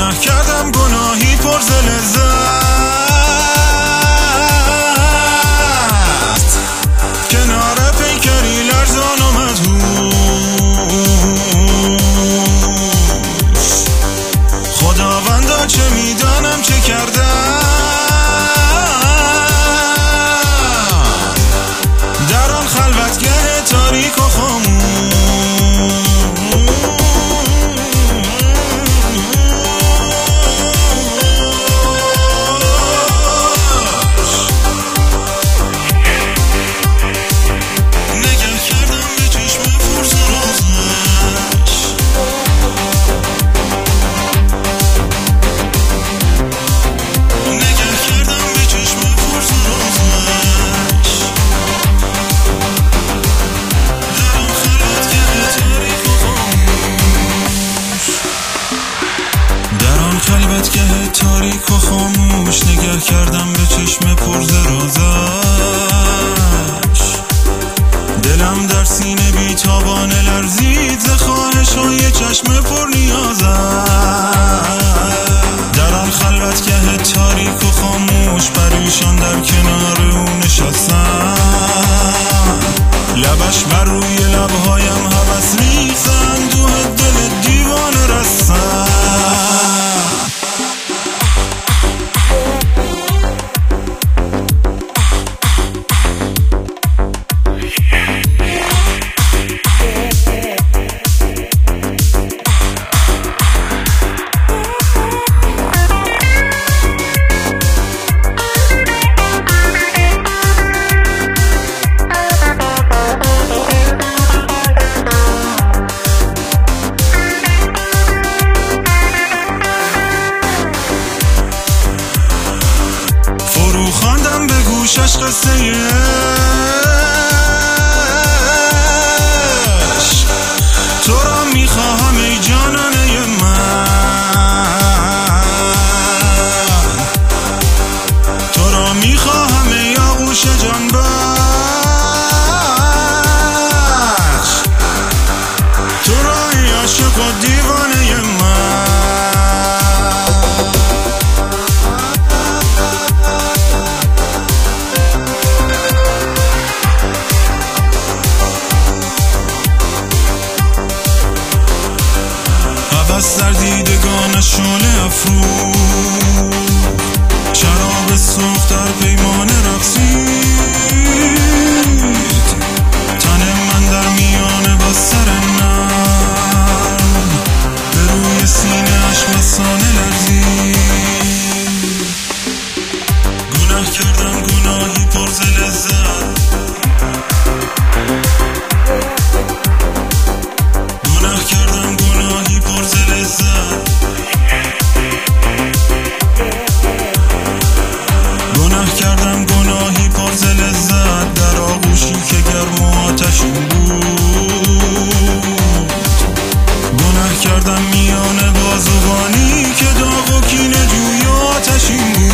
گناه کردم گناهی پر ز لذت، کنار پیکری لرزان و مدهوش. خداوندا چه میدانم چه کردم، در آن خلوتگه تاریک و خاموش. خلوتگه تاریک و خاموش نگه کردم به چشم پر ز رازش. دلم در سینه بیتابانه لرزید ز خواهش‌های چشم پر نیازش. در آن خلوتگه تاریک و خاموش پریشان در کنار او نشستم. لبش بر روی لبهایم هوس ریخت، اندوه دل دیوانه رستم. خواندم به گوشش قصه عشق، تو را میخواهم ای جانانه من، تو را میخواهم ای آغوش جان بخش، تو را ای عاشق و دیوانه من. هوس در دیدگان شعله افروز، شراب سرخ در پیمانه رقصید. تن من در میانه با سر نرم به روی سینه اش مسانه لرزید. گناه کردم گناهی پر ز لذت، گناه کردم گناهی پر ز لذت، گناه کردم گناهی پر ز لذت. در آغوشی که گرم و آتشین بود، گناه کردم میان بازوانی که داغ و کینه جوی و آتشین بود.